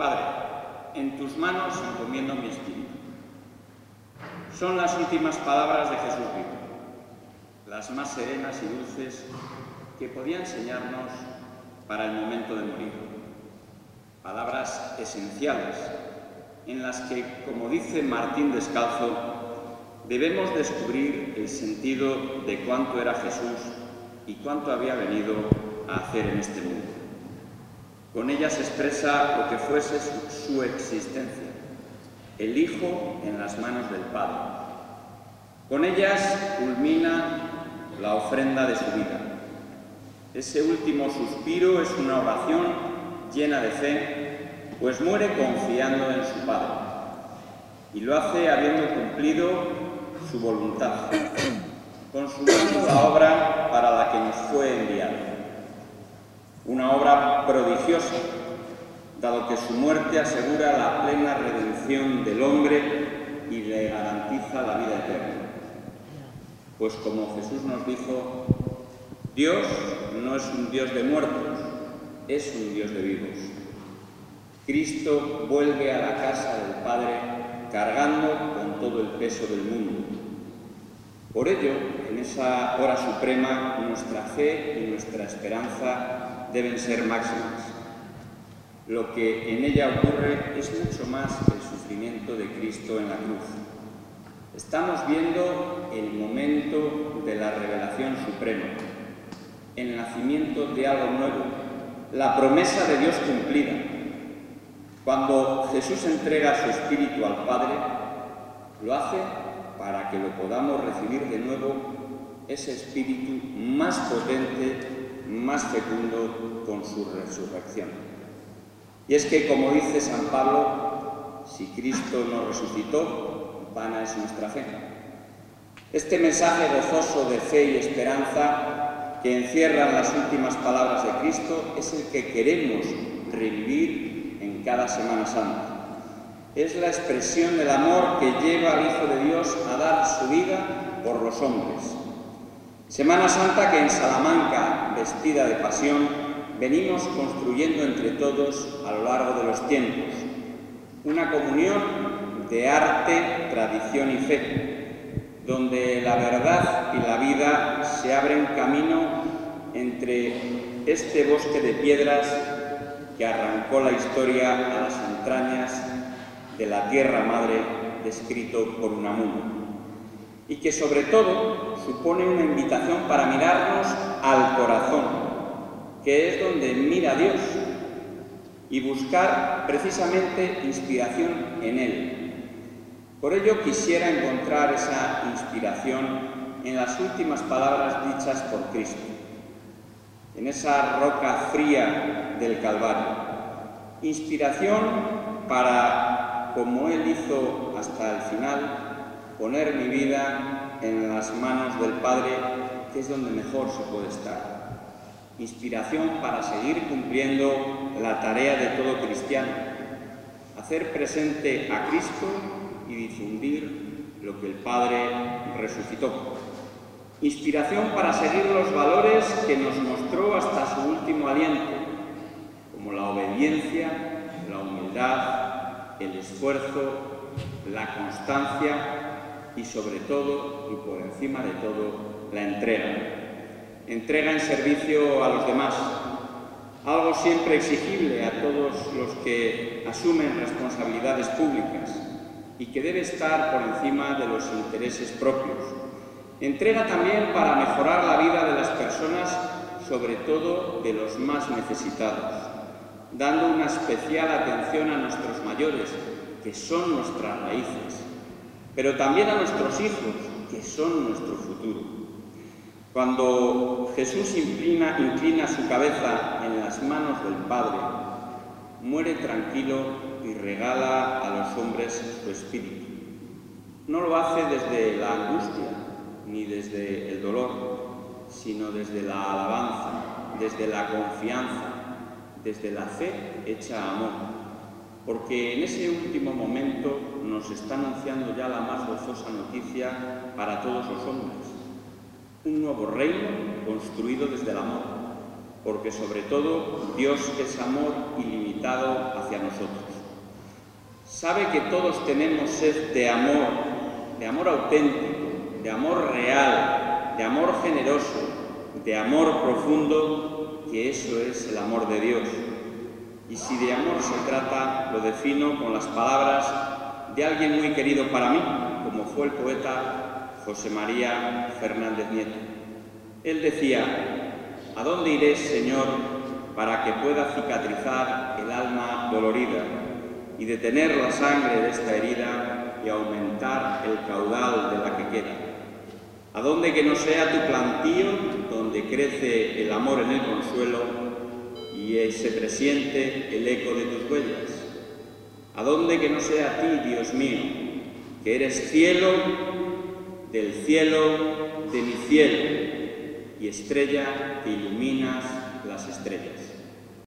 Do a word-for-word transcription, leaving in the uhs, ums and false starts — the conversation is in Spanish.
Padre, en tus manos encomiendo mi espíritu. Son las últimas palabras de Jesús vivo, las más serenas y dulces que podía enseñarnos para el momento de morir. Palabras esenciales en las que, como dice Martín Descalzo, debemos descubrir el sentido de cuánto era Jesús y cuánto había venido a hacer en este mundo. Con ellas expresa lo que fuese su, su existencia, el Hijo en las manos del Padre. Con ellas culmina la ofrenda de su vida. Ese último suspiro es una oración llena de fe, pues muere confiando en su Padre y lo hace habiendo cumplido su voluntad, consumando la obra para la que nos fue enviado. Una obra prodigiosa, dado que su muerte asegura la plena redención del hombre y le garantiza la vida eterna. Pues como Jesús nos dijo, Dios no es un Dios de muertos, es un Dios de vivos. Cristo vuelve a la casa del Padre cargando con todo el peso del mundo. Por ello, en esa hora suprema, nuestra fe y nuestra esperanza deben ser máximas. Lo que en ella ocurre es mucho más que el sufrimiento de Cristo en la cruz. Estamos viendo el momento de la revelación suprema, el nacimiento de algo nuevo, la promesa de Dios cumplida. Cuando Jesús entrega su Espíritu al Padre, lo hace para que lo podamos recibir de nuevo, ese Espíritu más potente, más fecundo con su resurrección. Y es que, como dice San Pablo, si Cristo no resucitó, vana es nuestra fe. Este mensaje gozoso de fe y esperanza que encierran las últimas palabras de Cristo es el que queremos revivir en cada Semana Santa. Es la expresión del amor que lleva al Hijo de Dios a dar su vida por los hombres. Semana Santa que en Salamanca, vestida de pasión, venimos construyendo entre todos a lo largo de los tiempos. Una comunión de arte, tradición y fe, donde la verdad y la vida se abren camino entre este bosque de piedras que arrancó la historia a las entrañas de la tierra madre descrito por Unamuno, y que sobre todo supone una invitación para mirarnos al corazón, que es donde mira Dios, y buscar precisamente inspiración en Él. Por ello quisiera encontrar esa inspiración en las últimas palabras dichas por Cristo, en esa roca fría del Calvario. Inspiración para, como Él hizo hasta el final, poner mi vida en las manos del Padre, que es donde mejor se puede estar. Inspiración para seguir cumpliendo la tarea de todo cristiano, hacer presente a Cristo y difundir lo que el Padre resucitó. Inspiración para seguir los valores que nos mostró hasta su último aliento, como la obediencia, la humildad, el esfuerzo, la constancia y sobre todo, y por encima de todo, la entrega. Entrega en servicio a los demás, algo siempre exigible a todos los que asumen responsabilidades públicas y que debe estar por encima de los intereses propios. Entrega también para mejorar la vida de las personas, sobre todo de los más necesitados, dando una especial atención a nuestros mayores, que son nuestras raíces, pero también a nuestros hijos, que son nuestro futuro. Cuando Jesús inclina, inclina su cabeza en las manos del Padre, muere tranquilo y regala a los hombres su espíritu. No lo hace desde la angustia ni desde el dolor, sino desde la alabanza, desde la confianza, desde la fe hecha amor, porque en ese último momento nos está anunciando ya la más gozosa noticia para todos los hombres. Un nuevo reino construido desde el amor, porque sobre todo Dios es amor ilimitado hacia nosotros. sabe que todos tenemos sed de amor, de amor auténtico, de amor real, de amor generoso, de amor profundo, que eso es el amor de Dios. Y si de amor se trata, lo defino con las palabras de alguien muy querido para mí, como fue el poeta José María Fernández Nieto. Él decía: ¿a dónde iré, Señor, para que pueda cicatrizar el alma dolorida y detener la sangre de esta herida y aumentar el caudal de la que queda? ¿A dónde que no sea tu plantío donde crece el amor en el consuelo y se presiente el eco de tus huellas? ¿A dónde que no sea a ti, Dios mío, que eres cielo del cielo de mi cielo y estrella que iluminas las estrellas?